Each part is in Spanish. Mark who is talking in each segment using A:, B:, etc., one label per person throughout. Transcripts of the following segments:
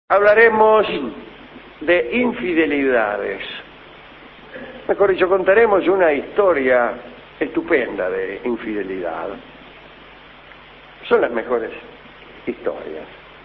A: Hablaremos de infidelidades. Mejor dicho, contaremos una historia estupenda de infidelidad. Son las mejores historias.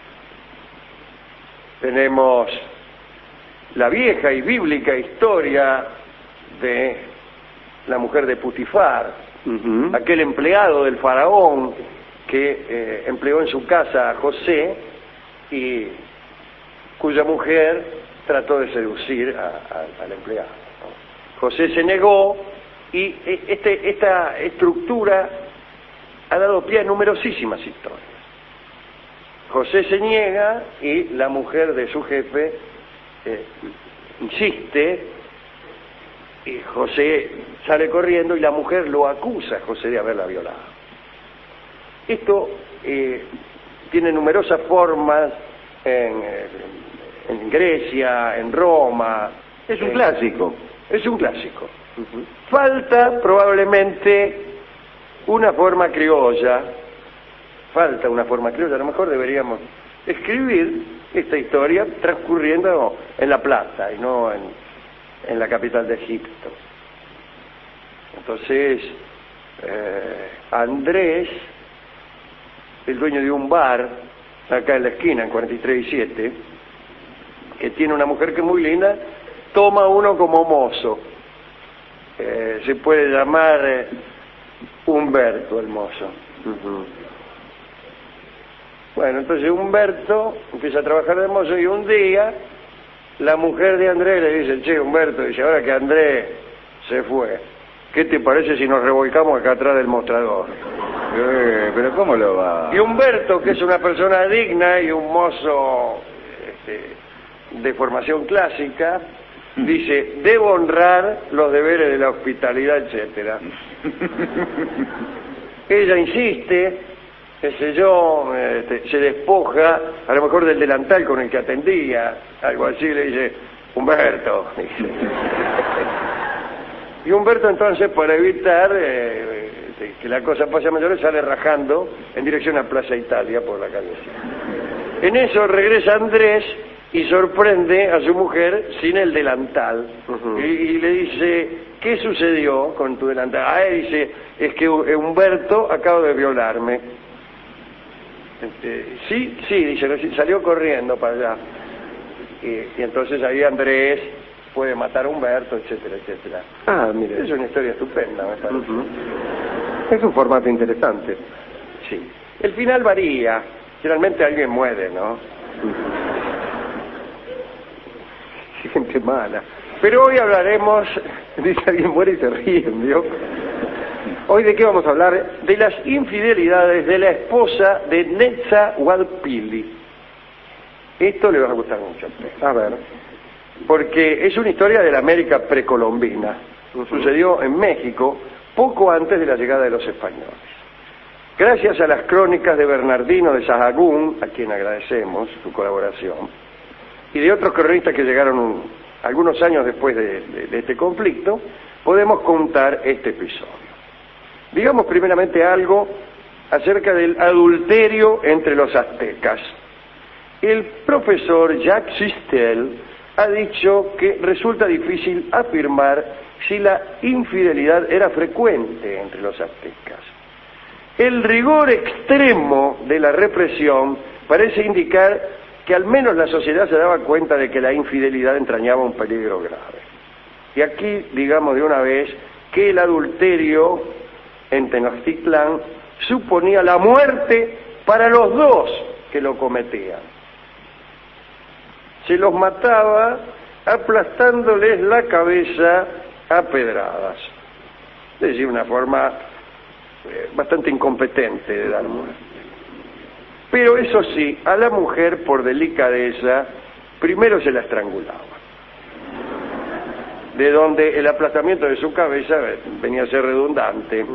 A: Tenemos la vieja y bíblica historia de la mujer de Putifar, aquel empleado del faraón que empleó en su casa a José y cuya mujer trató de seducir al empleado. José se negó y esta estructura ha dado pie a numerosísimas historias. José se niega y la mujer de su jefe insiste y José sale corriendo y la mujer lo acusa a José de haberla violado. Esto tiene numerosas formas en Grecia, en Roma.
B: Es un clásico.
A: Es un clásico. Falta probablemente una forma criolla. A lo mejor deberíamos escribir esta historia transcurriendo en La Plata y no en la capital de Egipto. Entonces, Andrés, el dueño de un bar acá en la esquina, en 43 y 7, que tiene una mujer que es muy linda, toma uno como mozo. Se puede llamar Humberto el mozo. Bueno, entonces Humberto empieza a trabajar de mozo y un día la mujer de Andrés le dice: che, Humberto, dice, ahora que Andrés se fue, ¿qué te parece si nos revolcamos acá atrás del mostrador?
B: Pero ¿cómo lo va?
A: Y Humberto, que es una persona digna y un mozo de formación clásica, dice: debo honrar los deberes de la hospitalidad, etcétera. Ella insiste, qué sé yo, se despoja a lo mejor del delantal con el que atendía, algo así, le dice: Humberto, dice. Y Humberto entonces, para evitar que la cosa pase a mayores, sale rajando en dirección a Plaza Italia por la calle. En eso regresa Andrés y sorprende a su mujer sin el delantal. Y le dice: ¿qué sucedió con tu delantal? Dice: es que Humberto acaba de violarme. Sí, dice, salió corriendo para allá. Y entonces ahí Andrés puede matar a Humberto, etcétera, etcétera.
B: Mire.
A: Es una historia estupenda, me parece.
B: Es un formato interesante.
A: Sí. El final varía. Generalmente alguien muere, ¿no? Gente mala. Pero hoy hablaremos, dice alguien muere y se ríen, ¿vio? Hoy ¿de qué vamos a hablar? De las infidelidades de la esposa de Netzahualpili. Esto le va a gustar mucho a usted.
B: A ver.
A: Porque es una historia de la América precolombina. Sucedió en México poco antes de la llegada de los españoles. Gracias a las crónicas de Bernardino de Sahagún, a quien agradecemos su colaboración, y de otros cronistas que llegaron algunos años después de este conflicto, podemos contar este episodio. Digamos primeramente algo acerca del adulterio entre los aztecas. El profesor Jacques Sistel ha dicho que resulta difícil afirmar si la infidelidad era frecuente entre los aztecas. El rigor extremo de la represión parece indicar que al menos la sociedad se daba cuenta de que la infidelidad entrañaba un peligro grave. Y aquí digamos de una vez que el adulterio en Tenochtitlán suponía la muerte para los dos que lo cometían. Se los mataba aplastándoles la cabeza a pedradas. Es decir, una forma bastante incompetente de dar muerte. Pero eso sí, a la mujer, por delicadeza, primero se la estrangulaba. De donde el aplastamiento de su cabeza venía a ser redundante.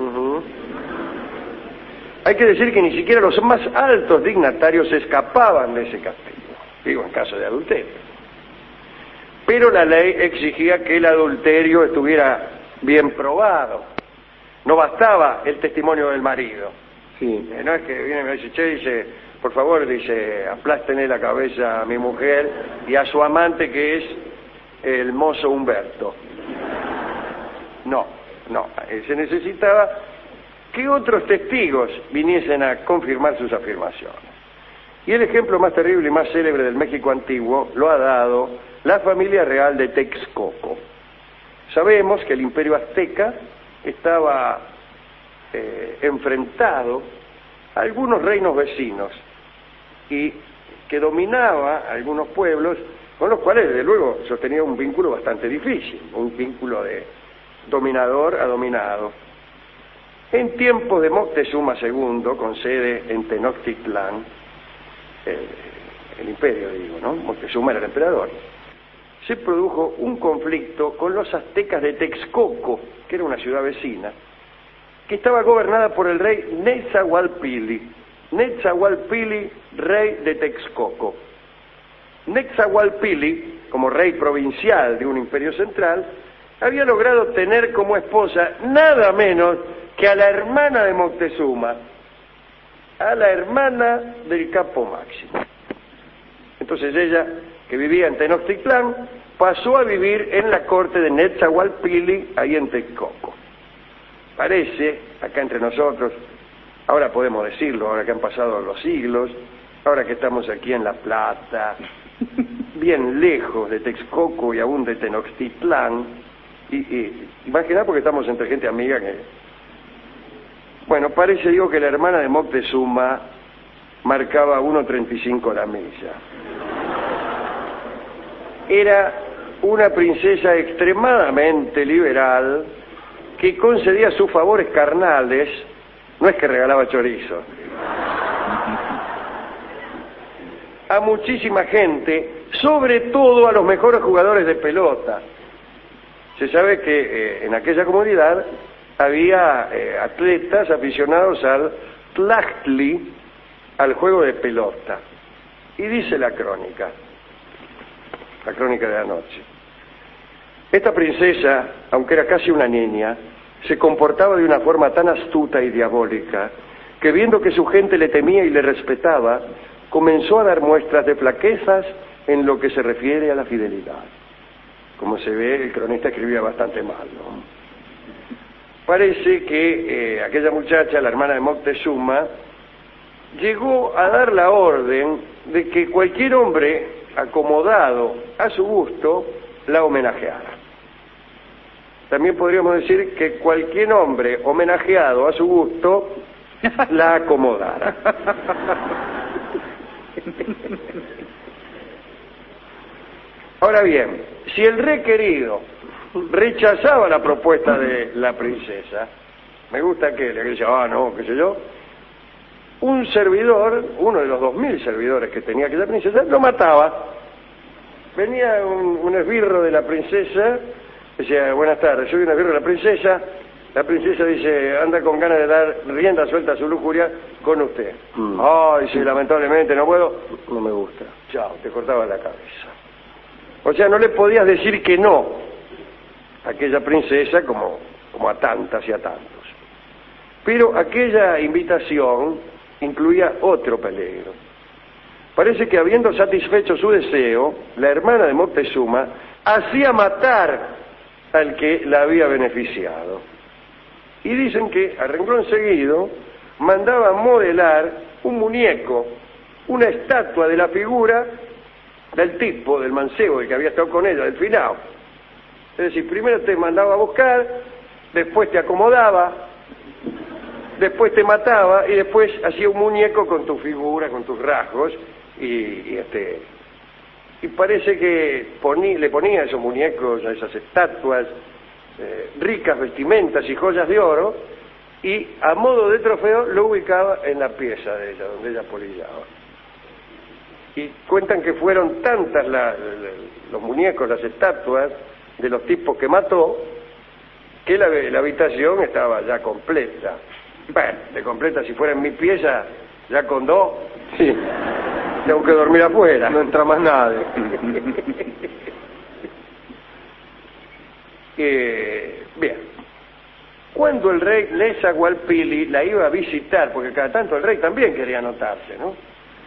A: Hay que decir que ni siquiera los más altos dignatarios escapaban de ese castigo. Digo, en caso de adulterio. Pero la ley exigía que el adulterio estuviera bien probado. No bastaba el testimonio del marido.
B: Sí.
A: No es que viene y me dice: che, dice, por favor, dice, aplástenle la cabeza a mi mujer y a su amante, que es el mozo Humberto. No, se necesitaba que otros testigos viniesen a confirmar sus afirmaciones. Y el ejemplo más terrible y más célebre del México antiguo lo ha dado la familia real de Texcoco. Sabemos que el imperio azteca estaba enfrentado a algunos reinos vecinos y que dominaba algunos pueblos con los cuales, desde luego, sostenía un vínculo bastante difícil, un vínculo de dominador a dominado. En tiempos de Moctezuma II, con sede en Tenochtitlán, el imperio, digo, ¿no? Moctezuma era el emperador. Se produjo un conflicto con los aztecas de Texcoco, que era una ciudad vecina, que estaba gobernada por el rey Netzahualpili. Netzahualpili, rey de Texcoco. Netzahualpili, como rey provincial de un imperio central, había logrado tener como esposa nada menos que a la hermana de Moctezuma, a la hermana del capo máximo. Entonces ella, que vivía en Tenochtitlán, pasó a vivir en la corte de Netzahualpili, ahí en Texcoco. Parece, acá entre nosotros, ahora podemos decirlo, ahora que han pasado los siglos, ahora que estamos aquí en La Plata, bien lejos de Texcoco y aún de Tenochtitlán, y más que nada porque estamos entre gente amiga que... Bueno, parece, digo, que la hermana de Moctezuma marcaba 1.35 la milla. Era una princesa extremadamente liberal que concedía sus favores carnales, no es que regalaba chorizo, a muchísima gente, sobre todo a los mejores jugadores de pelota. Se sabe que en aquella comunidad había atletas aficionados al tlachtli, al juego de pelota. Y dice la crónica de anoche: esta princesa, aunque era casi una niña, se comportaba de una forma tan astuta y diabólica que, viendo que su gente le temía y le respetaba, comenzó a dar muestras de flaquezas en lo que se refiere a la fidelidad. Como se ve, el cronista escribía bastante mal, ¿no? Parece que aquella muchacha, la hermana de Moctezuma, llegó a dar la orden de que cualquier hombre acomodado a su gusto la homenajeara. También podríamos decir que cualquier hombre homenajeado a su gusto la acomodara. Ahora bien, si el rey querido rechazaba la propuesta de la princesa, me gusta que le decía, no, qué sé yo, un servidor, uno de los 2000 servidores que tenía aquella princesa, lo mataba. Venía un esbirro de la princesa, decía, buenas tardes, soy un esbirro de la princesa dice, anda con ganas de dar rienda suelta a su lujuria con usted. Ay, sí, lamentablemente no puedo, no me gusta. Chao, te cortaba la cabeza. O sea, no le podías decir que no a aquella princesa como a tantas y a tantos. Pero aquella invitación incluía otro peligro. Parece que, habiendo satisfecho su deseo, la hermana de Moctezuma hacía matar al que la había beneficiado. Y dicen que, a renglón seguido, mandaba modelar un muñeco, una estatua de la figura del tipo, del mancebo, del que había estado con ella, del finado. Es decir, primero te mandaba a buscar, después te acomodaba, después te mataba y después hacía un muñeco con tu figura, con tus rasgos, y parece que le ponía a esos muñecos, a esas estatuas, ricas vestimentas y joyas de oro, y a modo de trofeo lo ubicaba en la pieza de ella, donde ella polillaba. Y cuentan que fueron tantas los muñecos, las estatuas de los tipos que mató, que la habitación estaba ya completa. Bueno, de completa, si fuera en mi pieza, ya con dos, sí, tengo que dormir afuera. No entra más nadie. Bien. Cuando el rey Netzahualpili la iba a visitar, porque cada tanto el rey también quería anotarse, ¿no?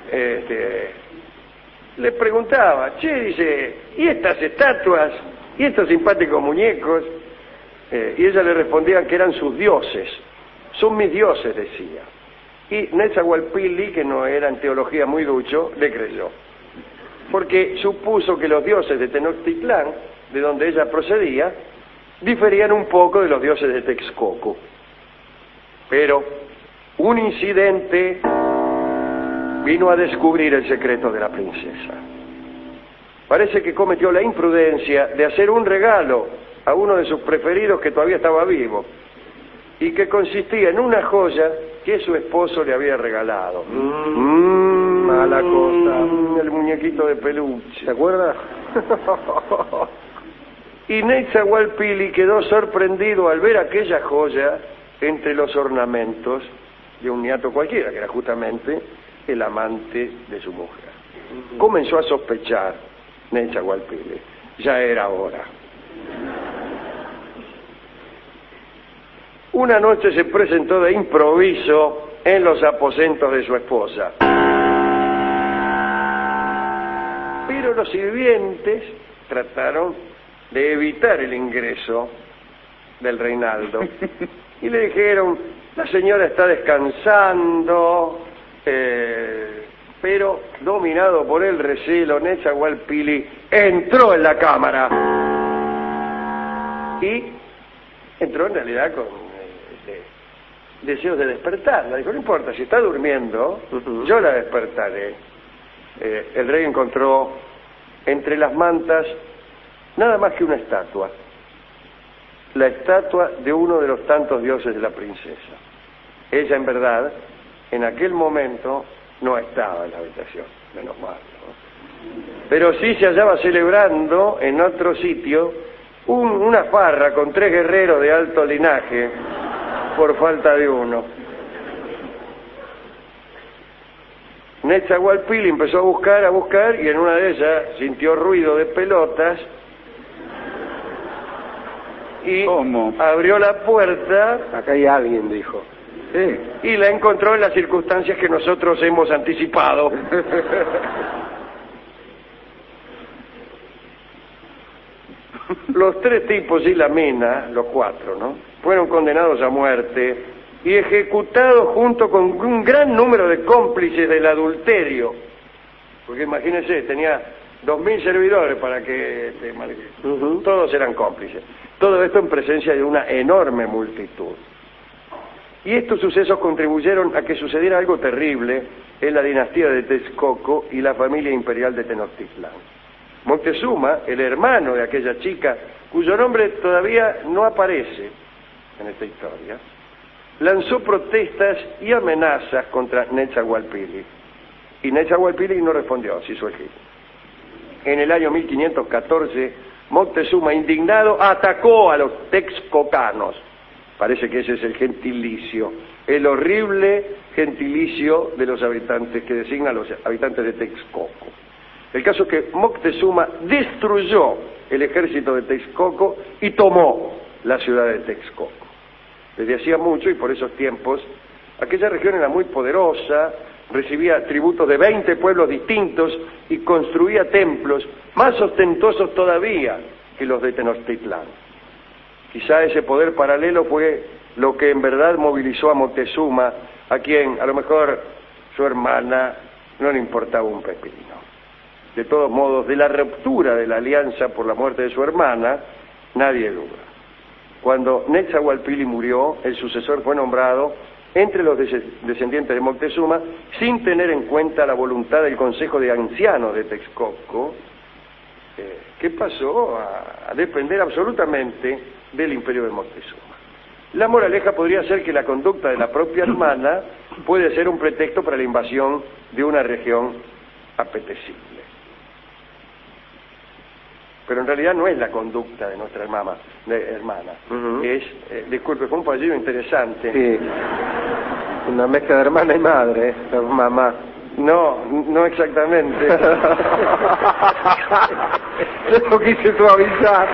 A: le preguntaba, che, dice, ¿y estas estatuas? ¿Y estos simpáticos muñecos? Y ella le respondía que eran sus dioses. Son mis dioses, decía. Y Netzahualpilli, que no era en teología muy ducho, le creyó. Porque supuso que los dioses de Tenochtitlán, de donde ella procedía, diferían un poco de los dioses de Texcoco. Pero un incidente vino a descubrir el secreto de la princesa. Parece que cometió la imprudencia de hacer un regalo a uno de sus preferidos que todavía estaba vivo y que consistía en una joya que su esposo le había regalado.
B: Mala cosa.
A: El muñequito de peluche.
B: ¿Te acuerdas?
A: Y Netzahualpilli quedó sorprendido al ver aquella joya entre los ornamentos de un niato cualquiera, que era justamente el amante de su mujer. Comenzó a sospechar Netzahualpilli. Ya era hora. Una noche se presentó de improviso en los aposentos de su esposa. Pero los sirvientes trataron de evitar el ingreso del Reinaldo y le dijeron, la señora está descansando, pero dominado por el recelo, Netzahualpilli entró en la cámara y entró en realidad con deseos de despertarla. Dijo, no importa, si está durmiendo, yo la despertaré. El rey encontró entre las mantas nada más que una estatua, la estatua de uno de los tantos dioses de la princesa. Ella, en verdad, en aquel momento no estaba en la habitación, menos mal, ¿no? Pero sí se hallaba celebrando en otro sitio una farra con 3 guerreros de alto linaje por falta de uno. Netzahualpilli empezó a buscar y en una de ellas sintió ruido de pelotas y
B: ¿Cómo?
A: abrió la puerta.
B: Acá hay alguien, dijo. Sí.
A: Y la encontró en las circunstancias que nosotros hemos anticipado. Los 3 tipos y la mina, los 4, ¿no?, fueron condenados a muerte y ejecutados junto con un gran número de cómplices del adulterio. Porque imagínense, tenía 2000 servidores para que todos eran cómplices. Todo esto en presencia de una enorme multitud. Y estos sucesos contribuyeron a que sucediera algo terrible en la dinastía de Texcoco y la familia imperial de Tenochtitlán. Moctezuma, el hermano de aquella chica, cuyo nombre todavía no aparece en esta historia, lanzó protestas y amenazas contra Netzahualpilli. Y Netzahualpilli no respondió, se hizo el gil. En el año 1514, Moctezuma, indignado, atacó a los texcocanos. Parece que ese es el gentilicio, el horrible gentilicio de los habitantes que designa a los habitantes de Texcoco. El caso es que Moctezuma destruyó el ejército de Texcoco y tomó la ciudad de Texcoco. Desde hacía mucho, y por esos tiempos, aquella región era muy poderosa, recibía tributos de 20 pueblos distintos y construía templos más ostentosos todavía que los de Tenochtitlán. Quizá ese poder paralelo fue lo que en verdad movilizó a Moctezuma, a quien a lo mejor su hermana no le importaba un pepino. De todos modos, de la ruptura de la alianza por la muerte de su hermana, nadie duda. Cuando Netzahualpilli murió, el sucesor fue nombrado entre los descendientes de Moctezuma, sin tener en cuenta la voluntad del Consejo de Ancianos de Texcoco, que pasó a depender absolutamente del imperio de Moctezuma. La moraleja podría ser que la conducta de la propia hermana puede ser un pretexto para la invasión de una región apetecible. Pero en realidad no es la conducta de nuestra hermana. Disculpe, fue un fallido interesante.
B: Sí. Una mezcla de hermana y madre, mamá.
A: No exactamente.
B: Yo lo quise suavizar.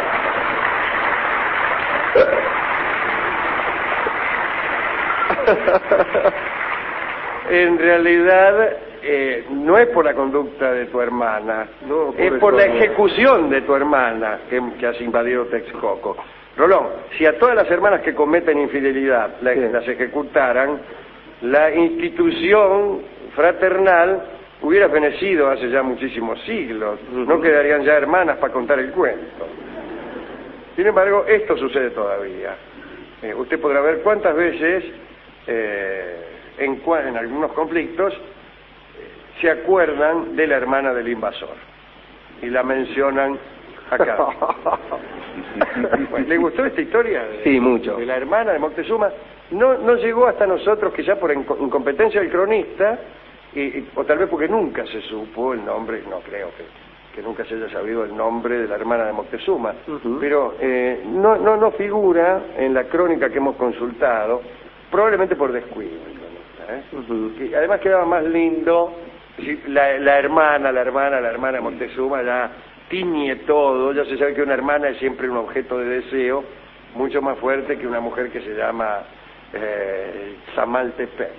A: En realidad no es por la conducta de tu hermana,
B: No,
A: es por la ejecución de tu hermana que has invadido Texcoco. Rolón, si a todas las hermanas que cometen infidelidad las ejecutaran, la institución fraternal hubiera fenecido hace ya muchísimos siglos. No quedarían ya hermanas para contar el cuento. Sin embargo, esto sucede todavía. Usted podrá ver cuántas veces en algunos conflictos se acuerdan de la hermana del invasor y la mencionan acá. ¿Le gustó esta historia?
B: Sí, mucho.
A: De la hermana de Moctezuma. No llegó hasta nosotros, quizá por incompetencia del cronista, o tal vez porque nunca se supo el nombre, no creo que nunca se haya sabido el nombre de la hermana de Moctezuma, pero no figura en la crónica que hemos consultado, probablemente por descuido el cronista, que además quedaba más lindo si la hermana de Moctezuma ya tiñe todo. Ya se sabe que una hermana es siempre un objeto de deseo mucho más fuerte que una mujer que se llama Samaltepec.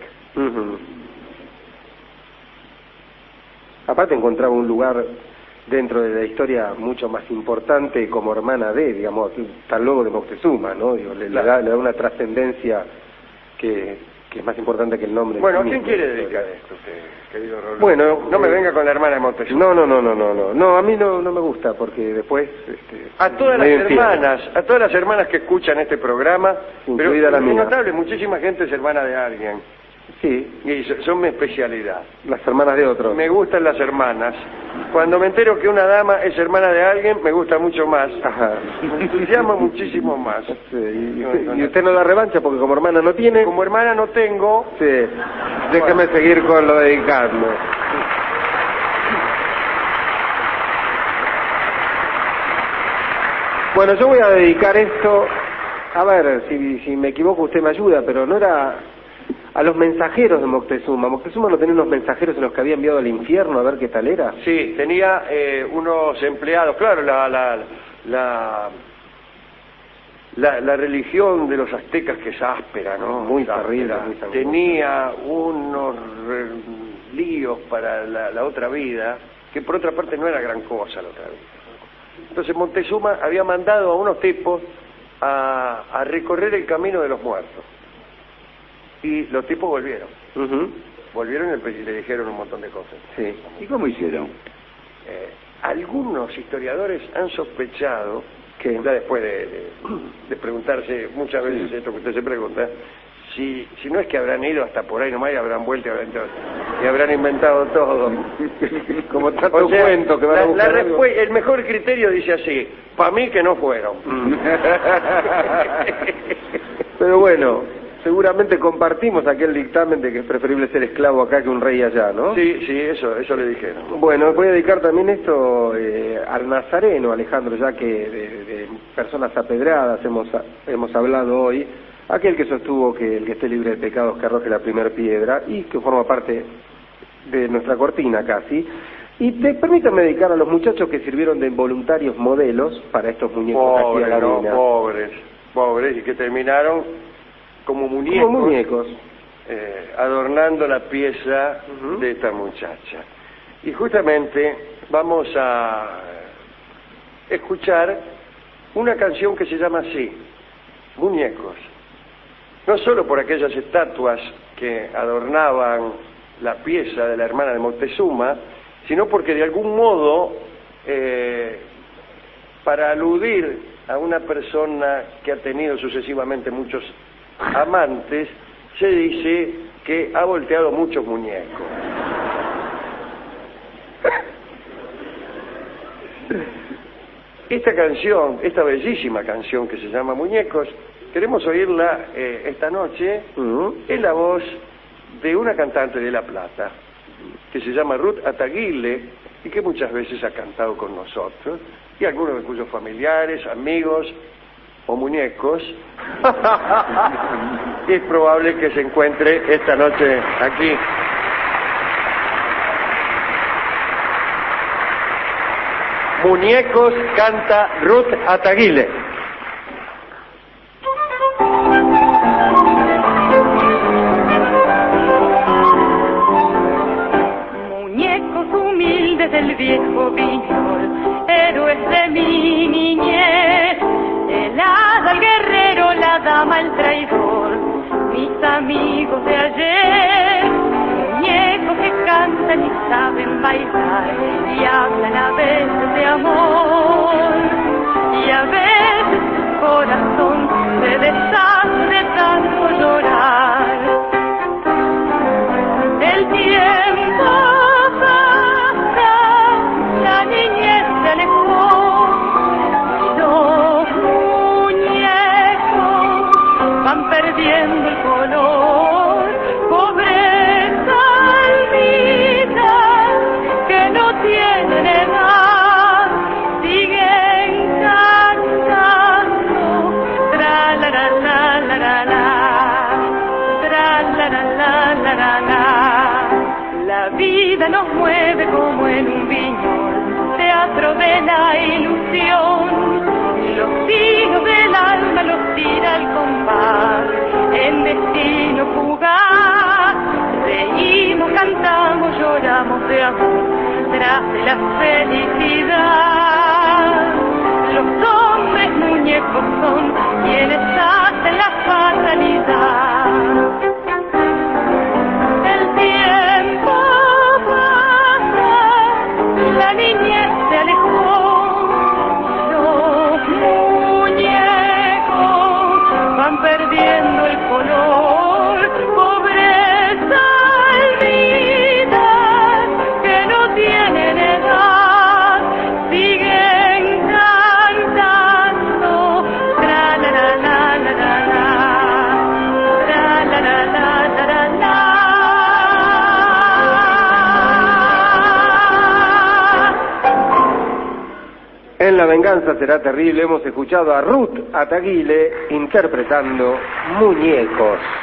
B: Aparte encontraba un lugar dentro de la historia mucho más importante como hermana de, digamos, tal luego de Moctezuma, ¿no? Digo, le da una trascendencia que es más importante que el nombre.
A: Bueno, ¿a quién quiere dedicar esto usted, querido Rolón?
B: Bueno,
A: no me venga con la hermana de Moctezuma.
B: No, a mí no me gusta porque después
A: a todas las hermanas que escuchan este programa,
B: incluida la mía.
A: Es notable, muchísima gente es hermana de alguien.
B: Sí.
A: Y son mi especialidad.
B: Las hermanas de otros.
A: Me gustan las hermanas. Cuando me entero que una dama es hermana de alguien, me gusta mucho más.
B: Ajá.
A: Me entusiasma muchísimo más.
B: Sí, y usted no da revancha porque como hermana no tiene.
A: Como hermana no tengo.
B: Sí. Déjeme seguir con lo de dedicarme. Bueno, yo voy a dedicar esto, a ver, si me equivoco usted me ayuda, pero no era a los mensajeros de Moctezuma. Moctezuma no tenía unos mensajeros en los que había enviado al infierno, a ver qué tal era.
A: Sí, tenía unos empleados, claro, la religión de los aztecas, que es áspera, ¿no?
B: Muy terrible, muy sangrienta.
A: Tenía unos líos para la otra vida, que por otra parte no era gran cosa la otra vida. Entonces Moctezuma había mandado a unos tipos a recorrer el camino de los muertos. Y los tipos volvieron. Volvieron y le dijeron un montón de cosas.
B: Sí. ¿Y cómo hicieron?
A: Algunos historiadores han sospechado que, ya después de preguntarse muchas veces esto que usted se pregunta, si no es que habrán ido hasta por ahí nomás y habrán vuelto y habrán inventado todo.
B: Como tanto cuento que van a buscar algo.
A: El mejor criterio dice así: para mí que no fueron.
B: Pero bueno, seguramente compartimos aquel dictamen de que es preferible ser esclavo acá que un rey allá, ¿no?
A: Sí, eso le dijeron.
B: Bueno, voy a dedicar también esto al nazareno, Alejandro, ya que de personas apedradas hemos hablado hoy, aquel que sostuvo que el que esté libre de pecados que arroje la primera piedra y que forma parte de nuestra cortina casi. Y permítame dedicar a los muchachos que sirvieron de voluntarios modelos para estos muñecos aquí a la arena.
A: Pobres, y que terminaron como muñecos, adornando la pieza de esta muchacha. Y justamente vamos a escuchar una canción que se llama así, Muñecos. No solo por aquellas estatuas que adornaban la pieza de la hermana de Moctezuma, sino porque de algún modo, para aludir a una persona que ha tenido sucesivamente muchos amantes, se dice que ha volteado muchos muñecos. Esta canción, esta bellísima canción que se llama Muñecos, queremos oírla esta noche en la voz de una cantante de La Plata, que se llama Ruth Ataguile, y que muchas veces ha cantado con nosotros, y algunos de cuyos familiares, amigos o muñecos es probable que se encuentre esta noche aquí. Muñecos canta Ruth Ataguile.
C: viñol, héroes de mi niñez, el hada, el guerrero, la dama, el traidor, mis amigos de ayer, muñecos que cantan y saben bailar y hablan a veces de amor y a veces su corazón se deshace de tanto llorar. El tiempo pasa, la niñez se alejó, los muñecos van perdiendo el color, pobreza almita que no tienen edad, siguen cantando, tra la la la la la la, tra la la la la la la. La vida nos mueve como en un viñol, teatro de la ilusión, los hilos del alma los tira al compás, en destino fugaz, reímos, cantamos, lloramos de amor, tras de la felicidad. Los hombres muñecos son quienes hacen la fatalidad. El tiempo pasa, la niñez se alejó, los muñecos van perdiendo el color, pobreza vida que no tienen edad, siguen cantando, tra la la la la la la, tra la la la la la la.
B: En La venganza será terrible hemos escuchado a Ruth Ataguile interpretando Muñecos.